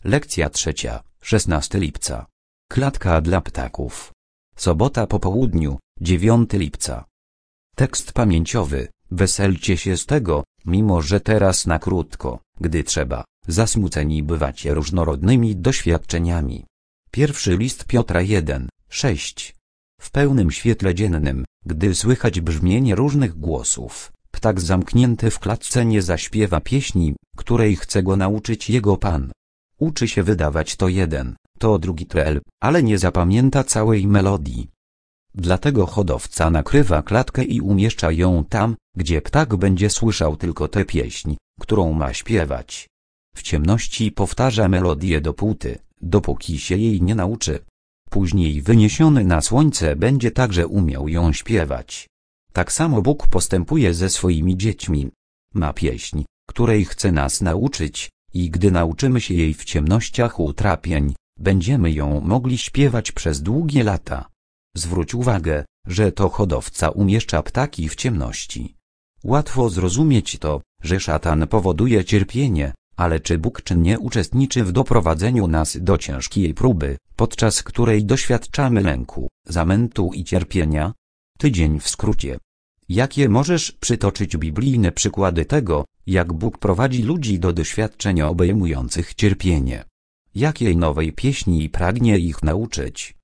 Lekcja 3, 16 lipca. Klatka dla ptaków. Sobota po południu, 9 lipca. Tekst pamięciowy. Weselcie się z tego, mimo że teraz na krótko, gdy trzeba, zasmuceni bywacie różnorodnymi doświadczeniami. Pierwszy list Piotra 1, 6. W pełnym świetle dziennym, gdy słychać brzmienie różnych głosów, ptak zamknięty w klatce nie zaśpiewa pieśni, której chce go nauczyć jego Pan. Uczy się wydawać to jeden, to drugi trel, ale nie zapamięta całej melodii. Dlatego hodowca nakrywa klatkę i umieszcza ją tam, gdzie ptak będzie słyszał tylko tę pieśń, którą ma śpiewać. W ciemności powtarza melodię dopóki się jej nie nauczy. Później wyniesiony na słońce będzie także umiał ją śpiewać. Tak samo Bóg postępuje ze swoimi dziećmi. Ma pieśń, której chce nas nauczyć, i gdy nauczymy się jej w ciemnościach utrapień, będziemy ją mogli śpiewać przez długie lata. Zwróć uwagę, że to hodowca umieszcza ptaki w ciemności. Łatwo zrozumieć to, że szatan powoduje cierpienie, ale czy Bóg czynnie uczestniczy w doprowadzeniu nas do ciężkiej próby, podczas której doświadczamy lęku, zamętu i cierpienia? Tydzień w skrócie. Jakie możesz przytoczyć biblijne przykłady tego, jak Bóg prowadzi ludzi do doświadczeń obejmujących cierpienie? Jakiej nowej pieśni pragnie ich nauczyć?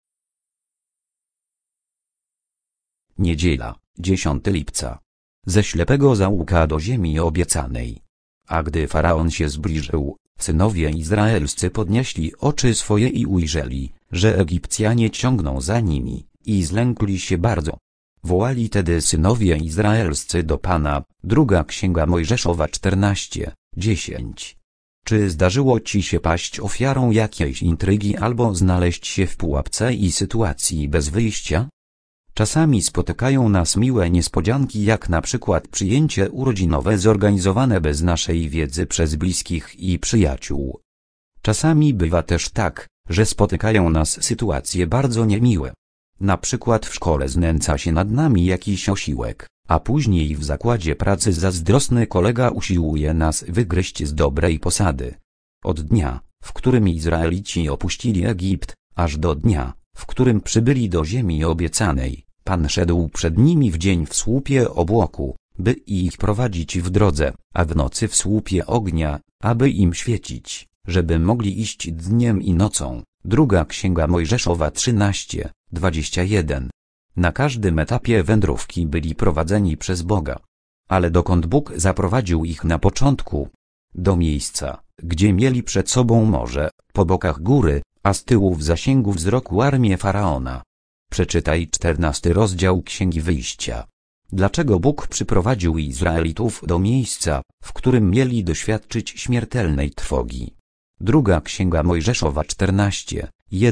Niedziela, 10 lipca. Ze ślepego zaułka do ziemi obiecanej. A gdy Faraon się zbliżył, synowie izraelscy podnieśli oczy swoje i ujrzeli, że Egipcjanie ciągną za nimi, i zlękli się bardzo. Wołali tedy synowie izraelscy do Pana. Druga Księga Mojżeszowa 14, 10. Czy zdarzyło ci się paść ofiarą jakiejś intrygi albo znaleźć się w pułapce i sytuacji bez wyjścia? Czasami spotykają nas miłe niespodzianki, jak na przykład przyjęcie urodzinowe zorganizowane bez naszej wiedzy przez bliskich i przyjaciół. Czasami bywa też tak, że spotykają nas sytuacje bardzo niemiłe. Na przykład w szkole znęca się nad nami jakiś osiłek, a później w zakładzie pracy zazdrosny kolega usiłuje nas wygryźć z dobrej posady. Od dnia, w którym Izraelici opuścili Egipt, aż do dnia, w którym przybyli do ziemi obiecanej, Pan szedł przed nimi w dzień w słupie obłoku, by ich prowadzić w drodze, a w nocy w słupie ognia, aby im świecić, żeby mogli iść dniem i nocą. Druga Księga Mojżeszowa 13, 21. Na każdym etapie wędrówki byli prowadzeni przez Boga. Ale dokąd Bóg zaprowadził ich na początku? Do miejsca, gdzie mieli przed sobą morze, po bokach góry, a z tyłu w zasięgu wzroku armię Faraona. Przeczytaj 14 rozdział Księgi Wyjścia. Dlaczego Bóg przyprowadził Izraelitów do miejsca, w którym mieli doświadczyć śmiertelnej trwogi? Druga Księga Mojżeszowa 14,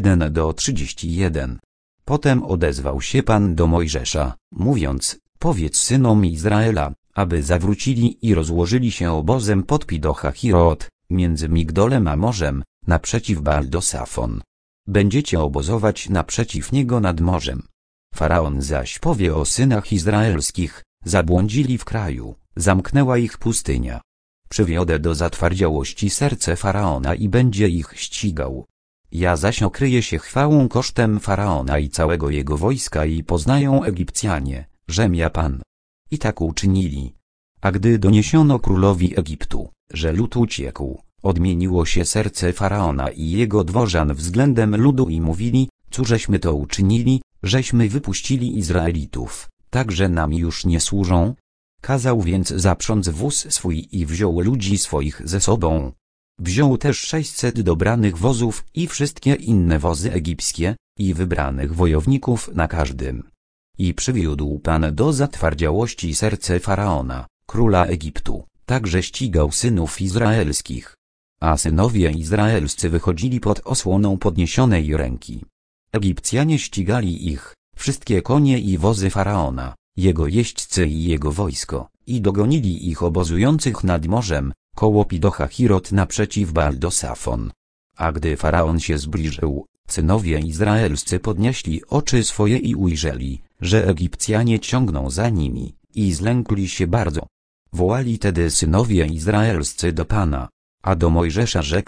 1-31. Potem odezwał się Pan do Mojżesza, mówiąc: powiedz synom Izraela, aby zawrócili i rozłożyli się obozem pod Pidohahirot, między Migdolem a morzem, naprzeciw Baal-do-Safon. Będziecie obozować naprzeciw niego nad morzem. Faraon zaś powie o synach izraelskich: zabłądzili w kraju, zamknęła ich pustynia. Przywiodę do zatwardziałości serce Faraona i będzie ich ścigał. Ja zaś okryję się chwałą kosztem Faraona i całego jego wojska i poznają Egipcjanie, żem ja Pan. I tak uczynili. A gdy doniesiono królowi Egiptu, że lud uciekł, odmieniło się serce Faraona i jego dworzan względem ludu i mówili: cóżeśmy to uczynili, żeśmy wypuścili Izraelitów, tak że nam już nie służą? Kazał więc zaprząc wóz swój i wziął ludzi swoich ze sobą. Wziął też 600 dobranych wozów i wszystkie inne wozy egipskie, i wybranych wojowników na każdym. I przywiódł Pan do zatwardziałości serce Faraona, króla Egiptu, tak że ścigał synów izraelskich. A synowie izraelscy wychodzili pod osłoną podniesionej ręki. Egipcjanie ścigali ich, wszystkie konie i wozy Faraona, jego jeźdźcy i jego wojsko, i dogonili ich obozujących nad morzem, koło Pidohahirot naprzeciw Baal-do-Safon. A gdy Faraon się zbliżył, synowie izraelscy podnieśli oczy swoje i ujrzeli, że Egipcjanie ciągną za nimi, i zlękli się bardzo. Wołali tedy synowie izraelscy do Pana, a do Mojżesza rzekli: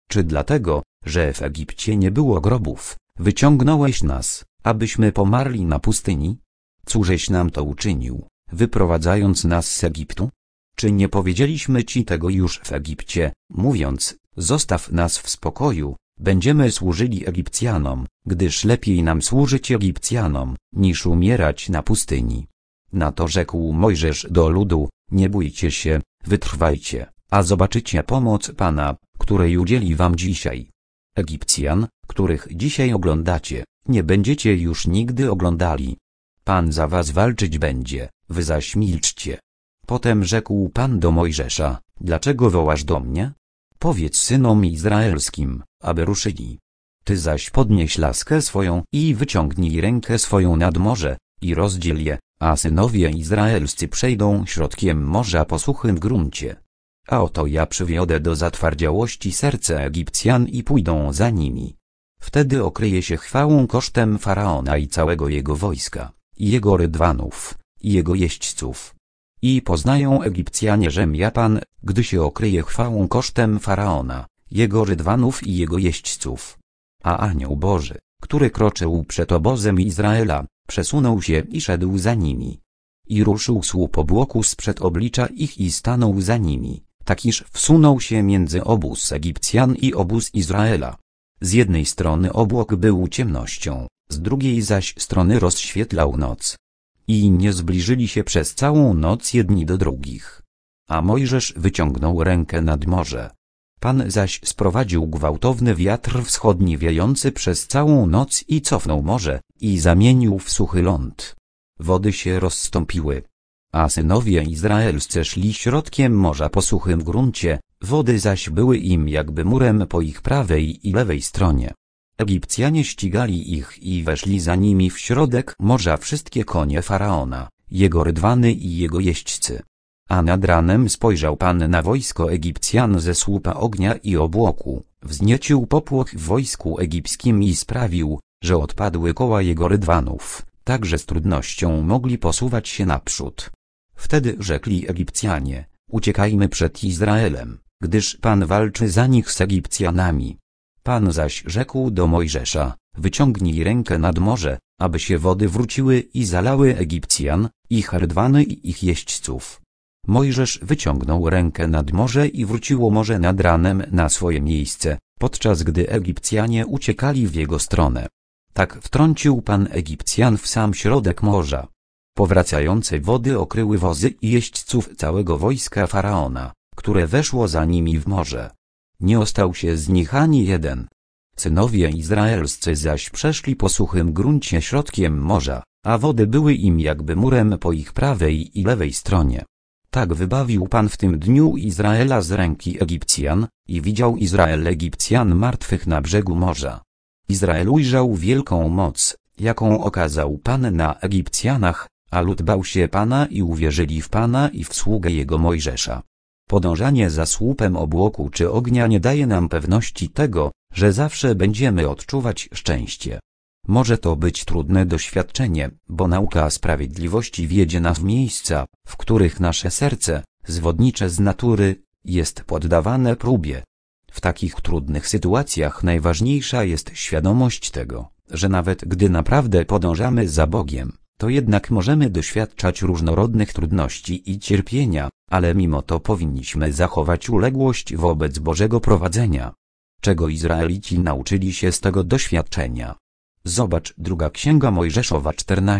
Czy dlatego, że w Egipcie nie było grobów, wyciągnąłeś nas, abyśmy pomarli na pustyni? Cóżeś nam to uczynił, wyprowadzając nas z Egiptu? Czy nie powiedzieliśmy ci tego już w Egipcie, mówiąc, zostaw nas w spokoju, będziemy służyli Egipcjanom, gdyż lepiej nam służyć Egipcjanom, niż umierać na pustyni. Na to rzekł Mojżesz do ludu, nie bójcie się, wytrwajcie, a zobaczycie pomoc Pana, której udzieli wam dzisiaj. Egipcjan, których dzisiaj oglądacie, nie będziecie już nigdy oglądali. Pan za was walczyć będzie, wy zaś milczcie. Potem rzekł Pan do Mojżesza, dlaczego wołasz do mnie? Powiedz synom izraelskim, aby ruszyli. Ty zaś podnieś laskę swoją i wyciągnij rękę swoją nad morze, i rozdziel je, a synowie izraelscy przejdą środkiem morza po suchym gruncie. A oto ja przywiodę do zatwardziałości serce Egipcjan i pójdą za nimi. Wtedy okryje się chwałą kosztem Faraona i całego jego wojska, i jego rydwanów, i jego jeźdźców. I poznają Egipcjanie, żem ja Pan, gdy się okryje chwałą kosztem Faraona, jego rydwanów i jego jeźdźców. A anioł Boży, który kroczył przed obozem Izraela, przesunął się i szedł za nimi. I ruszył słup obłoku sprzed oblicza ich i stanął za nimi, tak iż wsunął się między obóz Egipcjan i obóz Izraela. Z jednej strony obłok był ciemnością, z drugiej zaś strony rozświetlał noc. I nie zbliżyli się przez całą noc jedni do drugich. A Mojżesz wyciągnął rękę nad morze. Pan zaś sprowadził gwałtowny wiatr wschodni wiejący przez całą noc i cofnął morze, i zamienił w suchy ląd. Wody się rozstąpiły. A synowie izraelscy szli środkiem morza po suchym gruncie, wody zaś były im jakby murem po ich prawej i lewej stronie. Egipcjanie ścigali ich i weszli za nimi w środek morza wszystkie konie Faraona, jego rydwany i jego jeźdźcy. A nad ranem spojrzał Pan na wojsko Egipcjan ze słupa ognia i obłoku, wzniecił popłoch w wojsku egipskim i sprawił, że odpadły koła jego rydwanów, tak że z trudnością mogli posuwać się naprzód. Wtedy rzekli Egipcjanie, uciekajmy przed Izraelem, gdyż Pan walczy za nich z Egipcjanami. Pan zaś rzekł do Mojżesza, wyciągnij rękę nad morze, aby się wody wróciły i zalały Egipcjan, ich rydwany i ich jeźdźców. Mojżesz wyciągnął rękę nad morze i wróciło morze nad ranem na swoje miejsce, podczas gdy Egipcjanie uciekali w jego stronę. Tak wtrącił Pan Egipcjan w sam środek morza. Powracające wody okryły wozy i jeźdźców całego wojska Faraona, które weszło za nimi w morze. Nie ostał się z nich ani jeden. Synowie izraelscy zaś przeszli po suchym gruncie środkiem morza, a wody były im jakby murem po ich prawej i lewej stronie. Tak wybawił Pan w tym dniu Izraela z ręki Egipcjan, i widział Izrael Egipcjan martwych na brzegu morza. Izrael ujrzał wielką moc, jaką okazał Pan na Egipcjanach, a lud bał się Pana i uwierzyli w Pana i w sługę jego Mojżesza. Podążanie za słupem obłoku czy ognia nie daje nam pewności tego, że zawsze będziemy odczuwać szczęście. Może to być trudne doświadczenie, bo nauka sprawiedliwości wiedzie nas w miejsca, w których nasze serce, zwodnicze z natury, jest poddawane próbie. W takich trudnych sytuacjach najważniejsza jest świadomość tego, że nawet gdy naprawdę podążamy za Bogiem, to jednak możemy doświadczać różnorodnych trudności i cierpienia, ale mimo to powinniśmy zachować uległość wobec Bożego prowadzenia. Czego Izraelici nauczyli się z tego doświadczenia? Zobacz Druga Księga Mojżeszowa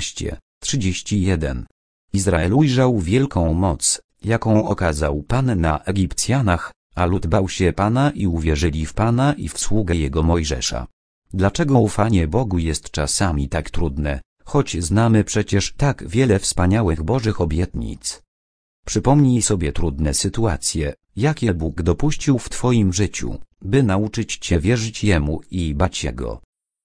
14:31. Izrael ujrzał wielką moc, jaką okazał Pan na Egipcjanach, a lud bał się Pana i uwierzyli w Pana i w sługę jego Mojżesza. Dlaczego ufanie Bogu jest czasami tak trudne, choć znamy przecież tak wiele wspaniałych Bożych obietnic? Przypomnij sobie trudne sytuacje, jakie Bóg dopuścił w Twoim życiu, by nauczyć Cię wierzyć Jemu i bać się Go.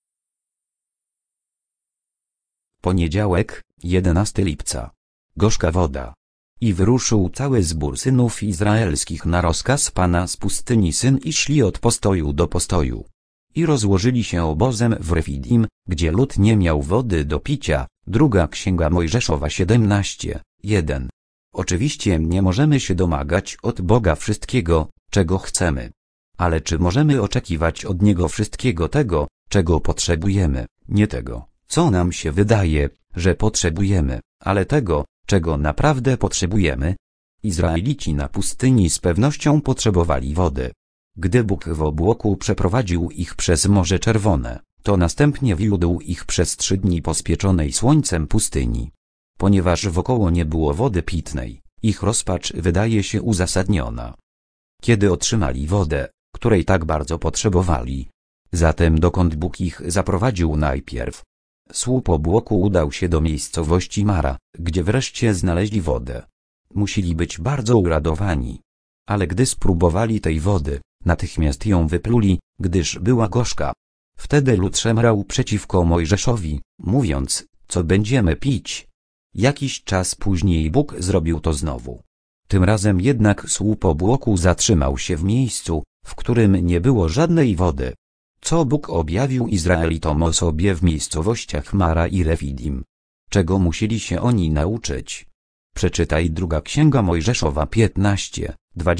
Poniedziałek, 11 lipca. Gorzka woda. I wyruszył cały zbór synów izraelskich na rozkaz Pana z pustyni Syn i szli od postoju do postoju. I rozłożyli się obozem w Refidim, gdzie lud nie miał wody do picia. Druga Księga Mojżeszowa 17:1. Oczywiście nie możemy się domagać od Boga wszystkiego, czego chcemy. Ale czy możemy oczekiwać od Niego wszystkiego tego, czego potrzebujemy, nie tego, co nam się wydaje, że potrzebujemy, ale tego, czego naprawdę potrzebujemy? Izraelici na pustyni z pewnością potrzebowali wody. Gdy Bóg w obłoku przeprowadził ich przez Morze Czerwone, to następnie wiódł ich przez 3 dni po spieczonej słońcem pustyni. Ponieważ wokoło nie było wody pitnej, ich rozpacz wydaje się uzasadniona. Kiedy otrzymali wodę, której tak bardzo potrzebowali, zatem dokąd Bóg ich zaprowadził najpierw? Słup obłoku udał się do miejscowości Mara, gdzie wreszcie znaleźli wodę. Musieli być bardzo uradowani. Ale gdy spróbowali tej wody, natychmiast ją wypluli, gdyż była gorzka. Wtedy lud szemrał przeciwko Mojżeszowi, mówiąc, co będziemy pić? Jakiś czas później Bóg zrobił to znowu. Tym razem jednak słup obłoku zatrzymał się w miejscu, w którym nie było żadnej wody. Co Bóg objawił Izraelitom o sobie w miejscowościach Mara i Refidim? Czego musieli się oni nauczyć? Przeczytaj 2 Księga Mojżeszowa 15,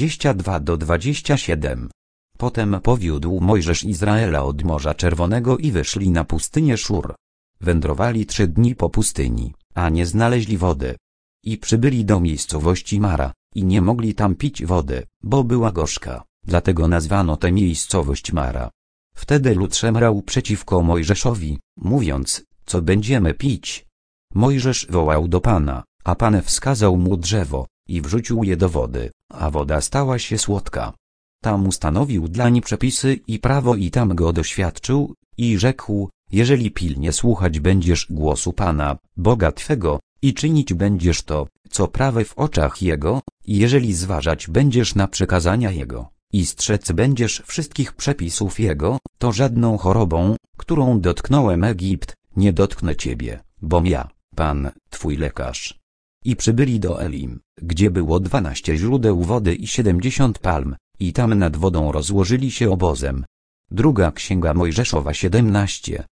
22-27. Potem powiódł Mojżesz Izraela od Morza Czerwonego i wyszli na pustynię Szur. Wędrowali 3 dni po pustyni, a nie znaleźli wody. I przybyli do miejscowości Mara, i nie mogli tam pić wody, bo była gorzka, dlatego nazwano tę miejscowość Mara. Wtedy lud szemrał przeciwko Mojżeszowi, mówiąc, co będziemy pić? Mojżesz wołał do Pana, a Pan wskazał mu drzewo, i wrzucił je do wody, a woda stała się słodka. Tam ustanowił dlań przepisy i prawo i tam go doświadczył, i rzekł, jeżeli pilnie słuchać będziesz głosu Pana, Boga Twego, i czynić będziesz to, co prawe w oczach Jego, i jeżeli zważać będziesz na przykazania Jego, i strzec będziesz wszystkich przepisów Jego, to żadną chorobą, którą dotknąłem Egipt, nie dotknę Ciebie, bom ja, Pan, Twój lekarz. I przybyli do Elim, gdzie było 12 źródeł wody i 70 palm, i tam nad wodą rozłożyli się obozem. 2 Księga Mojżeszowa 17,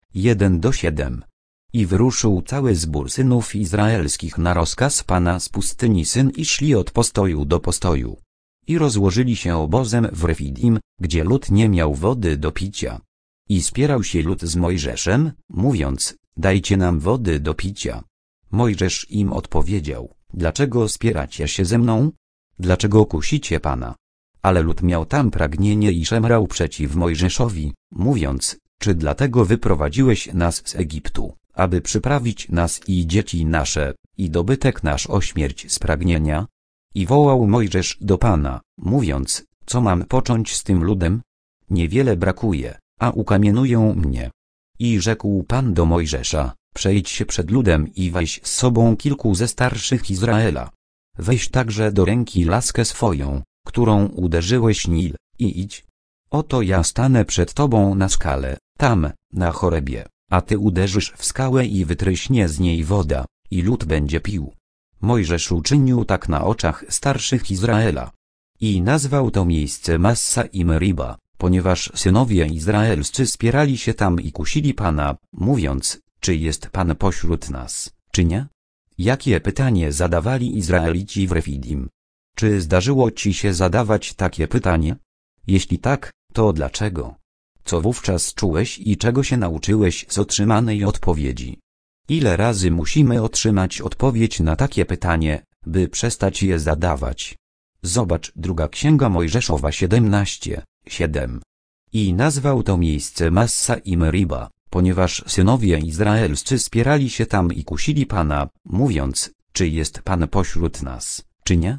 1-7. I wyruszył cały zbór synów izraelskich na rozkaz Pana z pustyni Syn i szli od postoju do postoju. I rozłożyli się obozem w Refidim, gdzie lud nie miał wody do picia. I spierał się lud z Mojżeszem, mówiąc, dajcie nam wody do picia. Mojżesz im odpowiedział, dlaczego spieracie się ze mną? Dlaczego kusicie Pana? Ale lud miał tam pragnienie i szemrał przeciw Mojżeszowi, mówiąc, czy dlatego wyprowadziłeś nas z Egiptu, aby przyprawić nas i dzieci nasze, i dobytek nasz o śmierć z pragnienia? I wołał Mojżesz do Pana, mówiąc, co mam począć z tym ludem? Niewiele brakuje, a ukamienują mnie. I rzekł Pan do Mojżesza, przejdź się przed ludem i weź z sobą kilku ze starszych Izraela. Weź także do ręki laskę swoją, którą uderzyłeś Nil, i idź. Oto ja stanę przed tobą na skale, tam, na Chorebie, a ty uderzysz w skałę i wytryśnie z niej woda, i lud będzie pił. Mojżesz uczynił tak na oczach starszych Izraela. I nazwał to miejsce Massa i Meriba, ponieważ synowie izraelscy spierali się tam i kusili Pana, mówiąc, czy jest Pan pośród nas, czy nie? Jakie pytanie zadawali Izraelici w Refidim? Czy zdarzyło ci się zadawać takie pytanie? Jeśli tak, to dlaczego? Co wówczas czułeś i czego się nauczyłeś z otrzymanej odpowiedzi? Ile razy musimy otrzymać odpowiedź na takie pytanie, by przestać je zadawać? Zobacz 2 Księga Mojżeszowa 17, 7. I nazwał to miejsce Massa i Meriba, ponieważ synowie izraelscy spierali się tam i kusili Pana, mówiąc, czy jest Pan pośród nas, czy nie?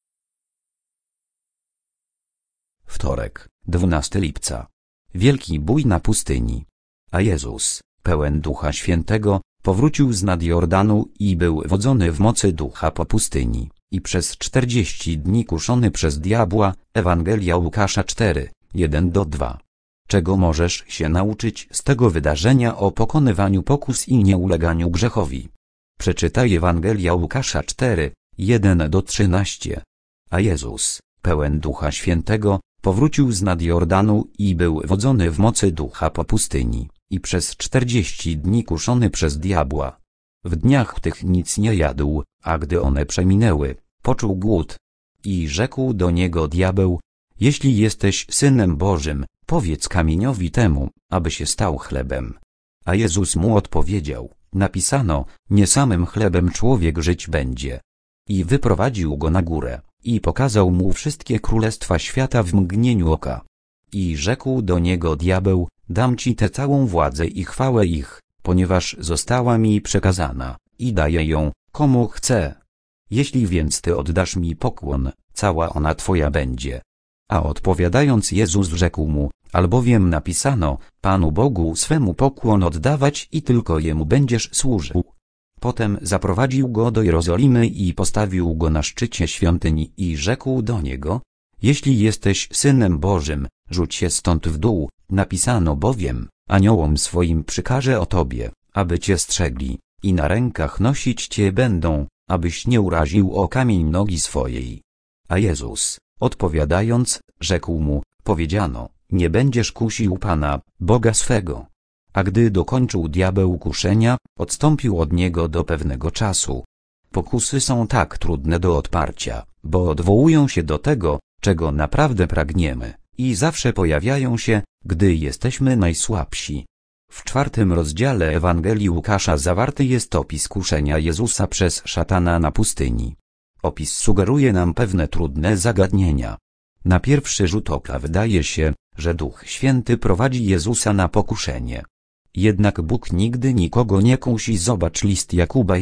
Wtorek, 12 lipca. Wielki bój na pustyni. A Jezus, pełen Ducha Świętego, powrócił z nad Jordanu i był wodzony w mocy Ducha po pustyni, i przez 40 dni kuszony przez diabła. Ewangelia Łukasza 4, 1-2. Czego możesz się nauczyć z tego wydarzenia o pokonywaniu pokus i nieuleganiu grzechowi? Przeczytaj Ewangelia Łukasza 4, 1-13. A Jezus, pełen Ducha Świętego, powrócił z nad Jordanu i był wodzony w mocy Ducha po pustyni, i przez 40 dni kuszony przez diabła. W dniach tych nic nie jadł, a gdy one przeminęły, poczuł głód. I rzekł do niego diabeł, jeśli jesteś Synem Bożym, powiedz kamieniowi temu, aby się stał chlebem. A Jezus mu odpowiedział, napisano, nie samym chlebem człowiek żyć będzie. I wyprowadził go na górę, i pokazał mu wszystkie królestwa świata w mgnieniu oka. I rzekł do niego diabeł, dam ci tę całą władzę i chwałę ich, ponieważ została mi przekazana, i daję ją, komu chcę. Jeśli więc ty oddasz mi pokłon, cała ona twoja będzie. A odpowiadając Jezus rzekł mu, albowiem napisano, Panu Bogu swemu pokłon oddawać i tylko Jemu będziesz służył. Potem zaprowadził go do Jerozolimy i postawił go na szczycie świątyni i rzekł do niego, jeśli jesteś Synem Bożym, rzuć się stąd w dół, napisano bowiem, aniołom swoim przykaże o tobie, aby cię strzegli, i na rękach nosić cię będą, abyś nie uraził o kamień nogi swojej. A Jezus, odpowiadając, rzekł mu, powiedziano, nie będziesz kusił Pana, Boga swego. A gdy dokończył diabeł kuszenia, odstąpił od niego do pewnego czasu. Pokusy są tak trudne do odparcia, bo odwołują się do tego, czego naprawdę pragniemy, i zawsze pojawiają się, gdy jesteśmy najsłabsi. W 4. rozdziale Ewangelii Łukasza zawarty jest opis kuszenia Jezusa przez szatana na pustyni. Opis sugeruje nam pewne trudne zagadnienia. Na pierwszy rzut oka wydaje się, że Duch Święty prowadzi Jezusa na pokuszenie. Jednak Bóg nigdy nikogo nie kusi. Zobacz list Jakuba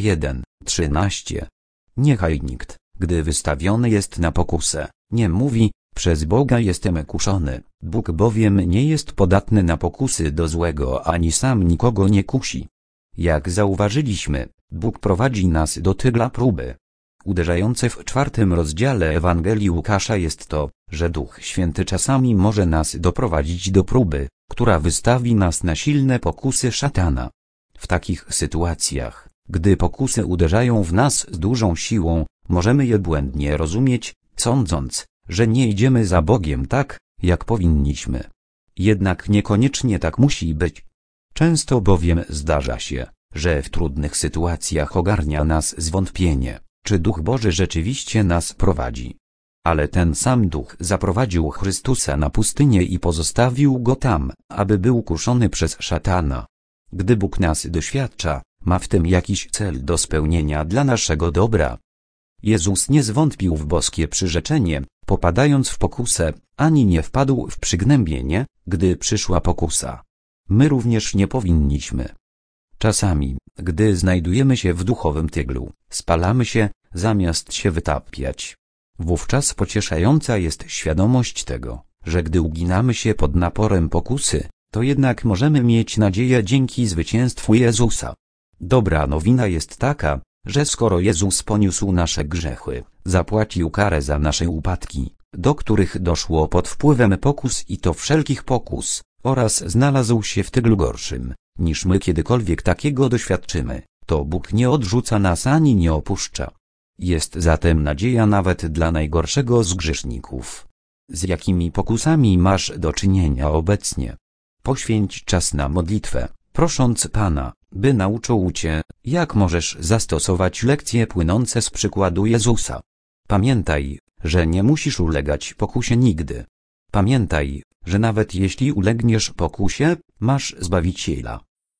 1:13. Niechaj nikt, gdy wystawiony jest na pokusę, nie mówi, przez Boga jestem kuszony, Bóg bowiem nie jest podatny na pokusy do złego ani sam nikogo nie kusi. Jak zauważyliśmy, Bóg prowadzi nas do tygla próby. Uderzające w 4. rozdziale Ewangelii Łukasza jest to, że Duch Święty czasami może nas doprowadzić do próby, która wystawi nas na silne pokusy szatana. W takich sytuacjach, gdy pokusy uderzają w nas z dużą siłą, możemy je błędnie rozumieć, sądząc, że nie idziemy za Bogiem tak, jak powinniśmy. Jednak niekoniecznie tak musi być. Często bowiem zdarza się, że w trudnych sytuacjach ogarnia nas zwątpienie, czy Duch Boży rzeczywiście nas prowadzi. Ale ten sam Duch zaprowadził Chrystusa na pustynię i pozostawił Go tam, aby był kuszony przez szatana. Gdy Bóg nas doświadcza, ma w tym jakiś cel do spełnienia dla naszego dobra. Jezus nie zwątpił w boskie przyrzeczenie, popadając w pokusę, ani nie wpadł w przygnębienie, gdy przyszła pokusa. My również nie powinniśmy. Czasami, gdy znajdujemy się w duchowym tyglu, spalamy się, zamiast się wytapiać. Wówczas pocieszająca jest świadomość tego, że gdy uginamy się pod naporem pokusy, to jednak możemy mieć nadzieję dzięki zwycięstwu Jezusa. Dobra nowina jest taka, że skoro Jezus poniósł nasze grzechy, zapłacił karę za nasze upadki, do których doszło pod wpływem pokus i to wszelkich pokus, oraz znalazł się w tyglu gorszym, niż my kiedykolwiek takiego doświadczymy, to Bóg nie odrzuca nas ani nie opuszcza. Jest zatem nadzieja nawet dla najgorszego z grzeszników. Z jakimi pokusami masz do czynienia obecnie? Poświęć czas na modlitwę, prosząc Pana, by nauczył cię, jak możesz zastosować lekcje płynące z przykładu Jezusa. Pamiętaj, że nie musisz ulegać pokusie nigdy. Pamiętaj, że nawet jeśli ulegniesz pokusie, masz Zbawiciela.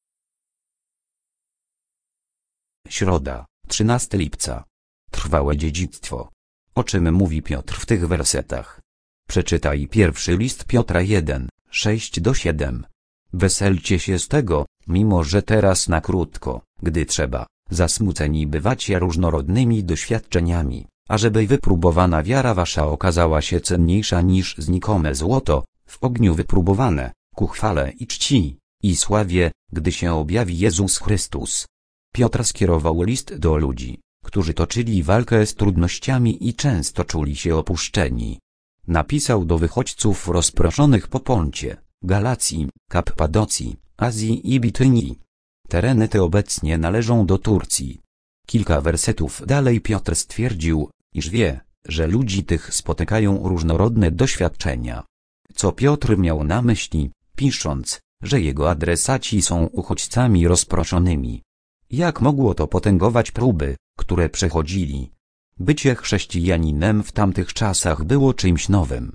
Środa, 13 lipca. Trwałe dziedzictwo. O czym mówi Piotr w tych wersetach? Przeczytaj pierwszy list Piotra 1, 6-7. Weselcie się z tego, mimo że teraz na krótko, gdy trzeba, zasmuceni bywacie różnorodnymi doświadczeniami, ażeby wypróbowana wiara wasza okazała się cenniejsza niż znikome złoto, w ogniu wypróbowane, ku chwale i czci, i sławie, gdy się objawi Jezus Chrystus. Piotr skierował list do ludzi, którzy toczyli walkę z trudnościami i często czuli się opuszczeni. Napisał do wychodźców rozproszonych po Poncie, Galacji, Kappadocji, Azji i Bitynii. Tereny te obecnie należą do Turcji. Kilka wersetów dalej Piotr stwierdził, iż wie, że ludzi tych spotykają różnorodne doświadczenia. Co Piotr miał na myśli, pisząc, że jego adresaci są uchodźcami rozproszonymi? Jak mogło to potęgować próby, które przechodzili? Bycie chrześcijaninem w tamtych czasach było czymś nowym.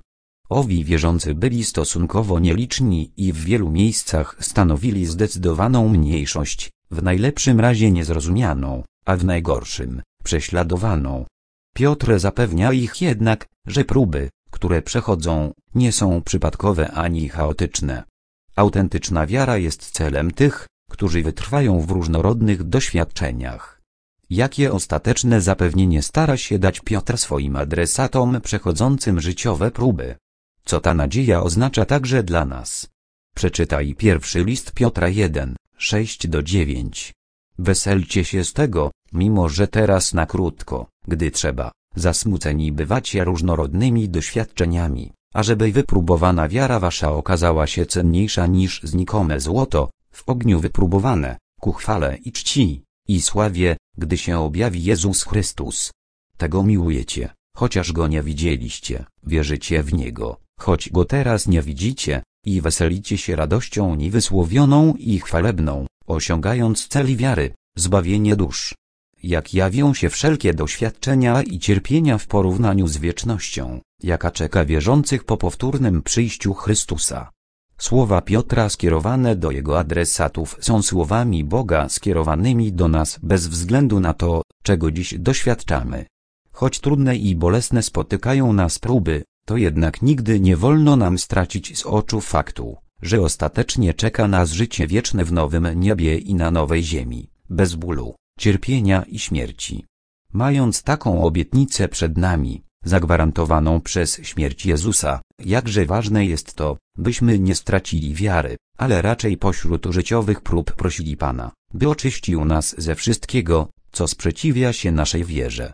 Owi wierzący byli stosunkowo nieliczni i w wielu miejscach stanowili zdecydowaną mniejszość, w najlepszym razie niezrozumianą, a w najgorszym prześladowaną. Piotr zapewnia ich jednak, że próby, które przechodzą, nie są przypadkowe ani chaotyczne. Autentyczna wiara jest celem tych, którzy wytrwają w różnorodnych doświadczeniach. Jakie ostateczne zapewnienie stara się dać Piotr swoim adresatom przechodzącym życiowe próby? Co ta nadzieja oznacza także dla nas? Przeczytaj pierwszy list Piotra 1, 6-9. Weselcie się z tego, mimo że teraz na krótko, gdy trzeba, zasmuceni bywacie różnorodnymi doświadczeniami, ażeby wypróbowana wiara wasza okazała się cenniejsza niż znikome złoto, w ogniu wypróbowane, ku chwale i czci, i sławie, gdy się objawi Jezus Chrystus. Tego miłujecie, chociaż Go nie widzieliście, wierzycie w Niego, choć Go teraz nie widzicie, i weselicie się radością niewysłowioną i chwalebną, osiągając cel wiary, zbawienie dusz. Jak jawią się wszelkie doświadczenia i cierpienia w porównaniu z wiecznością, jaka czeka wierzących po powtórnym przyjściu Chrystusa. Słowa Piotra skierowane do jego adresatów są słowami Boga skierowanymi do nas bez względu na to, czego dziś doświadczamy. Choć trudne i bolesne spotykają nas próby, to jednak nigdy nie wolno nam stracić z oczu faktu, że ostatecznie czeka nas życie wieczne w nowym niebie i na nowej ziemi, bez bólu, cierpienia i śmierci. Mając taką obietnicę przed nami, zagwarantowaną przez śmierć Jezusa, jakże ważne jest to, byśmy nie stracili wiary, ale raczej pośród życiowych prób prosili Pana, by oczyścił nas ze wszystkiego, co sprzeciwia się naszej wierze.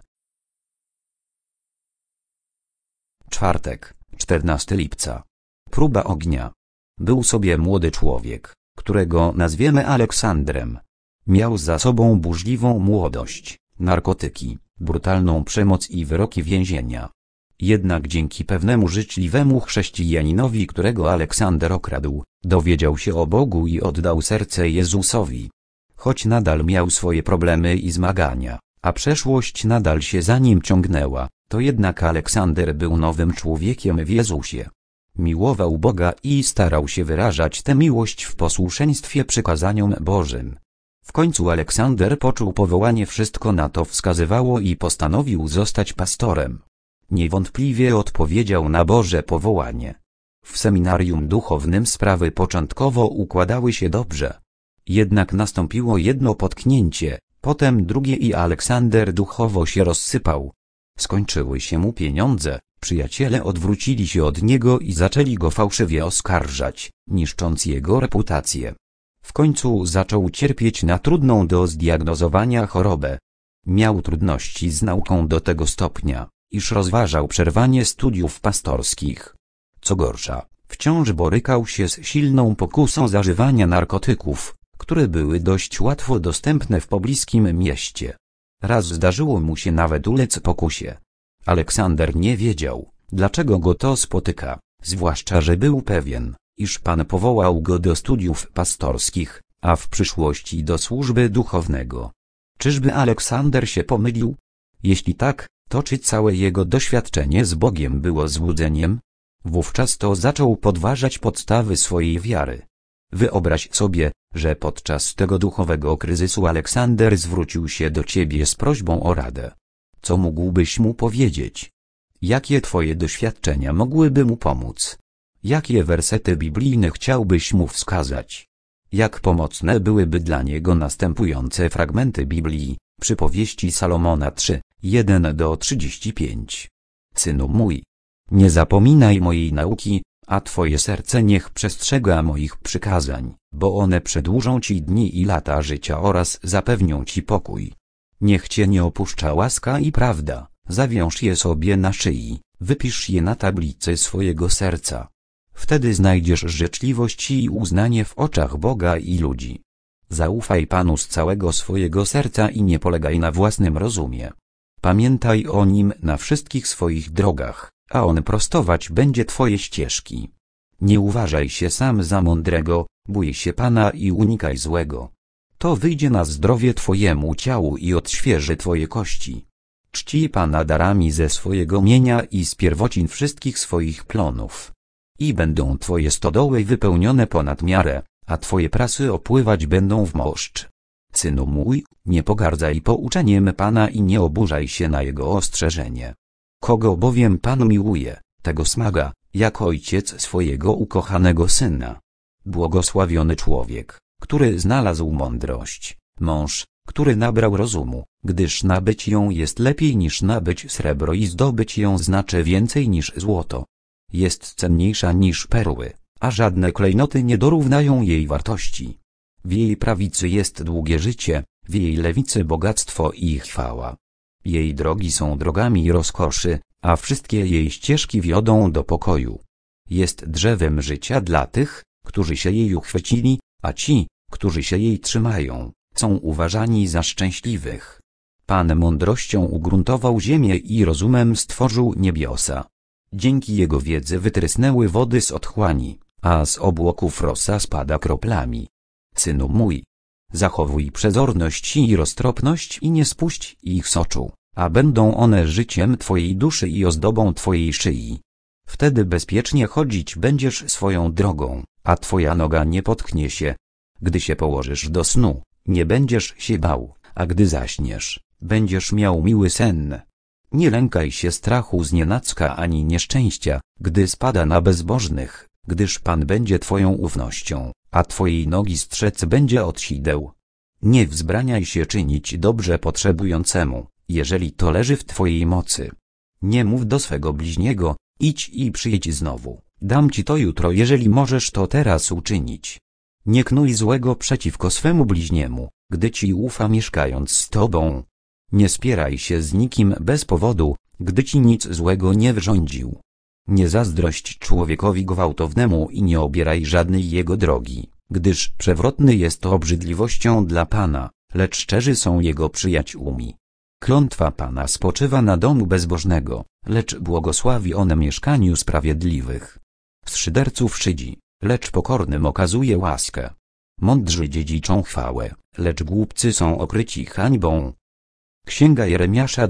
Czwartek, 14 lipca. Próba ognia. Był sobie młody człowiek, którego nazwiemy Aleksandrem. Miał za sobą burzliwą młodość, narkotyki, brutalną przemoc i wyroki więzienia. Jednak dzięki pewnemu życzliwemu chrześcijaninowi, którego Aleksander okradł, dowiedział się o Bogu i oddał serce Jezusowi. Choć nadal miał swoje problemy i zmagania, a przeszłość nadal się za nim ciągnęła, to jednak Aleksander był nowym człowiekiem w Jezusie. Miłował Boga i starał się wyrażać tę miłość w posłuszeństwie przykazaniom Bożym. W końcu Aleksander poczuł powołanie, wszystko na to wskazywało i postanowił zostać pastorem. Niewątpliwie odpowiedział na Boże powołanie. W seminarium duchownym sprawy początkowo układały się dobrze. Jednak nastąpiło jedno potknięcie, potem drugie i Aleksander duchowo się rozsypał. Skończyły się mu pieniądze, przyjaciele odwrócili się od niego i zaczęli go fałszywie oskarżać, niszcząc jego reputację. W końcu zaczął cierpieć na trudną do zdiagnozowania chorobę. Miał trudności z nauką do tego stopnia, iż rozważał przerwanie studiów pastorskich. Co gorsza, wciąż borykał się z silną pokusą zażywania narkotyków, które były dość łatwo dostępne w pobliskim mieście. Raz zdarzyło mu się nawet ulec pokusie. Aleksander nie wiedział, dlaczego go to spotyka, zwłaszcza że był pewien, iż Pan powołał go do studiów pastorskich, a w przyszłości do służby duchownego. Czyżby Aleksander się pomylił? Jeśli tak, to czy całe jego doświadczenie z Bogiem było złudzeniem? Wówczas to zaczął podważać podstawy swojej wiary. Wyobraź sobie, że podczas tego duchowego kryzysu Aleksander zwrócił się do ciebie z prośbą o radę. Co mógłbyś mu powiedzieć? Jakie twoje doświadczenia mogłyby mu pomóc? Jakie wersety biblijne chciałbyś mu wskazać? Jak pomocne byłyby dla niego następujące fragmenty Biblii, przypowieści Salomona 3, 1-35. Synu mój, nie zapominaj mojej nauki, a twoje serce niech przestrzega moich przykazań, bo one przedłużą ci dni i lata życia oraz zapewnią ci pokój. Niech cię nie opuszcza łaska i prawda, zawiąż je sobie na szyi, wypisz je na tablicy swojego serca. Wtedy znajdziesz życzliwość i uznanie w oczach Boga i ludzi. Zaufaj Panu z całego swojego serca i nie polegaj na własnym rozumie. Pamiętaj o Nim na wszystkich swoich drogach, a On prostować będzie twoje ścieżki. Nie uważaj się sam za mądrego, bój się Pana i unikaj złego. To wyjdzie na zdrowie twojemu ciału i odświeży twoje kości. Czcij Pana darami ze swojego mienia i z pierwocin wszystkich swoich plonów. I będą twoje stodoły wypełnione ponad miarę, a twoje prasy opływać będą w moszcz. Synu mój, nie pogardzaj pouczeniem Pana i nie oburzaj się na Jego ostrzeżenie. Kogo bowiem Pan miłuje, tego smaga, jak ojciec swojego ukochanego syna. Błogosławiony człowiek, który znalazł mądrość, mąż, który nabrał rozumu, gdyż nabyć ją jest lepiej niż nabyć srebro i zdobyć ją znaczy więcej niż złoto. Jest cenniejsza niż perły, a żadne klejnoty nie dorównają jej wartości. W jej prawicy jest długie życie, w jej lewicy bogactwo i chwała. Jej drogi są drogami rozkoszy, a wszystkie jej ścieżki wiodą do pokoju. Jest drzewem życia dla tych, którzy się jej uchwycili, a ci, którzy się jej trzymają, są uważani za szczęśliwych. Pan mądrością ugruntował ziemię i rozumem stworzył niebiosa. Dzięki jego wiedzy wytrysnęły wody z otchłani, a z obłoków rosa spada kroplami. Synu mój, zachowuj przezorność i roztropność i nie spuść ich z oczu, a będą one życiem twojej duszy i ozdobą twojej szyi. Wtedy bezpiecznie chodzić będziesz swoją drogą, a twoja noga nie potknie się. Gdy się położysz do snu, nie będziesz się bał, a gdy zaśniesz, będziesz miał miły sen. Nie lękaj się strachu znienacka ani nieszczęścia, gdy spada na bezbożnych, gdyż Pan będzie twoją ufnością, a twojej nogi strzec będzie od sideł. Nie wzbraniaj się czynić dobrze potrzebującemu, jeżeli to leży w twojej mocy. Nie mów do swego bliźniego, idź i przyjdź znowu, dam ci to jutro, jeżeli możesz to teraz uczynić. Nie knuj złego przeciwko swemu bliźniemu, gdy ci ufa mieszkając z tobą. Nie spieraj się z nikim bez powodu, gdy ci nic złego nie wyrządził. Nie zazdrość człowiekowi gwałtownemu i nie obieraj żadnej jego drogi, gdyż przewrotny jest obrzydliwością dla Pana, lecz szczerzy są jego przyjaciółmi. Klątwa Pana spoczywa na domu bezbożnego, lecz błogosławi on mieszkaniu sprawiedliwych. Z szyderców szydzi, lecz pokornym okazuje łaskę. Mądrzy dziedziczą chwałę, lecz głupcy są okryci hańbą. Księga Jeremiasza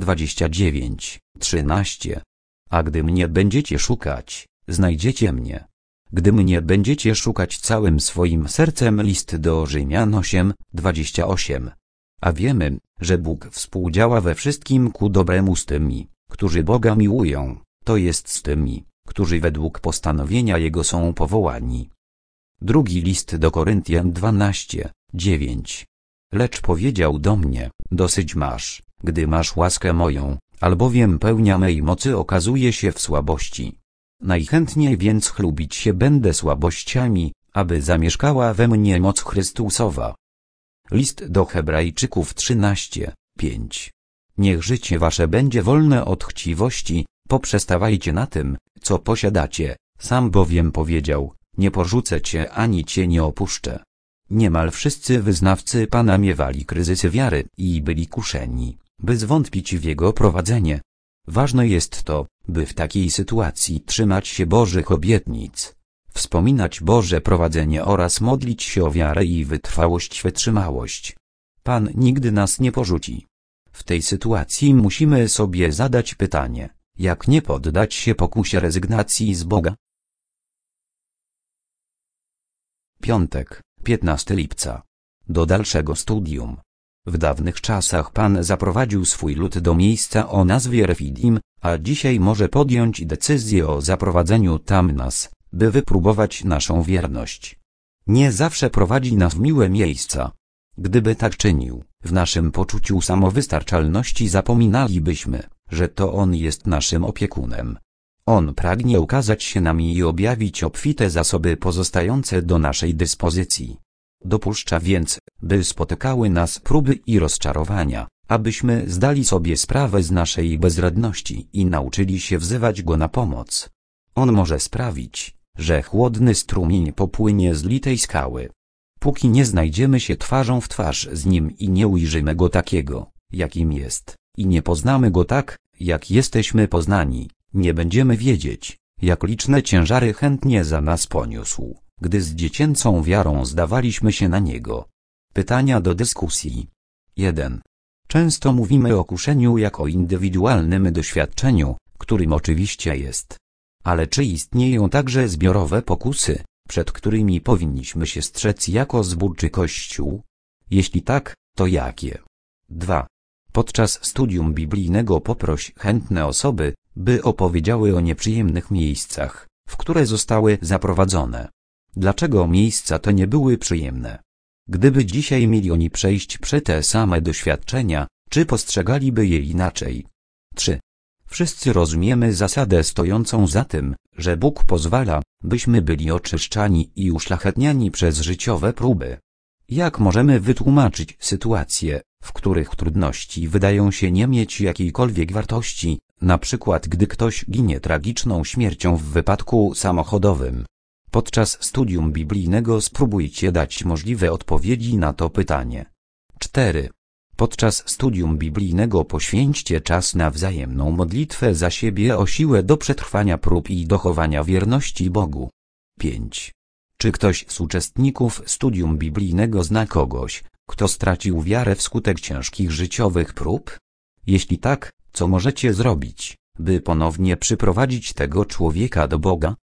29:13. A gdy mnie będziecie szukać, znajdziecie mnie. Gdy mnie będziecie szukać całym swoim sercem. List do Rzymian 8:28. A wiemy, że Bóg współdziała we wszystkim ku dobremu z tymi, którzy Boga miłują, to jest z tymi, którzy według postanowienia Jego są powołani. Drugi list do Koryntian 12:9. Lecz powiedział do mnie, dosyć masz, gdy masz łaskę moją, albowiem pełnia mej mocy okazuje się w słabości. Najchętniej więc chlubić się będę słabościami, aby zamieszkała we mnie moc Chrystusowa. List do Hebrajczyków 13:5. Niech życie wasze będzie wolne od chciwości, poprzestawajcie na tym, co posiadacie, sam bowiem powiedział, nie porzucę cię ani cię nie opuszczę. Niemal wszyscy wyznawcy Pana miewali kryzysy wiary i byli kuszeni, by zwątpić w Jego prowadzenie. Ważne jest to, by w takiej sytuacji trzymać się Bożych obietnic, wspominać Boże prowadzenie oraz modlić się o wiarę i wytrwałość. Pan nigdy nas nie porzuci. W tej sytuacji musimy sobie zadać pytanie, jak nie poddać się pokusie rezygnacji z Boga? Piątek, 15 lipca. Do dalszego studium. W dawnych czasach Pan zaprowadził swój lud do miejsca o nazwie Refidim, a dzisiaj może podjąć decyzję o zaprowadzeniu tam nas, by wypróbować naszą wierność. Nie zawsze prowadzi nas w miłe miejsca. Gdyby tak czynił, w naszym poczuciu samowystarczalności zapominalibyśmy, że to On jest naszym opiekunem. On pragnie ukazać się nam i objawić obfite zasoby pozostające do naszej dyspozycji. Dopuszcza więc, by spotykały nas próby i rozczarowania, abyśmy zdali sobie sprawę z naszej bezradności i nauczyli się wzywać Go na pomoc. On może sprawić, że chłodny strumień popłynie z litej skały. Póki nie znajdziemy się twarzą w twarz z Nim i nie ujrzymy Go takiego, jakim jest, i nie poznamy Go tak, jak jesteśmy poznani, nie będziemy wiedzieć, jak liczne ciężary chętnie za nas poniósł, gdy z dziecięcą wiarą zdawaliśmy się na Niego. Pytania do dyskusji. 1. Często mówimy o kuszeniu jako indywidualnym doświadczeniu, którym oczywiście jest. Ale czy istnieją także zbiorowe pokusy, przed którymi powinniśmy się strzec jako zbór czy Kościół? Jeśli tak, to jakie? 2. Podczas studium biblijnego poproś chętne osoby, by opowiedziały o nieprzyjemnych miejscach, w które zostały zaprowadzone. Dlaczego miejsca te nie były przyjemne? Gdyby dzisiaj mieli oni przejść przez te same doświadczenia, czy postrzegaliby je inaczej? 3. Wszyscy rozumiemy zasadę stojącą za tym, że Bóg pozwala, byśmy byli oczyszczani i uszlachetniani przez życiowe próby. Jak możemy wytłumaczyć sytuacje, w których trudności wydają się nie mieć jakiejkolwiek wartości, na przykład gdy ktoś ginie tragiczną śmiercią w wypadku samochodowym? Podczas studium biblijnego spróbujcie dać możliwe odpowiedzi na to pytanie. 4. Podczas studium biblijnego poświęćcie czas na wzajemną modlitwę za siebie o siłę do przetrwania prób i dochowania wierności Bogu. 5. Czy ktoś z uczestników studium biblijnego zna kogoś, kto stracił wiarę wskutek ciężkich życiowych prób? Jeśli tak, co możecie zrobić, by ponownie przyprowadzić tego człowieka do Boga?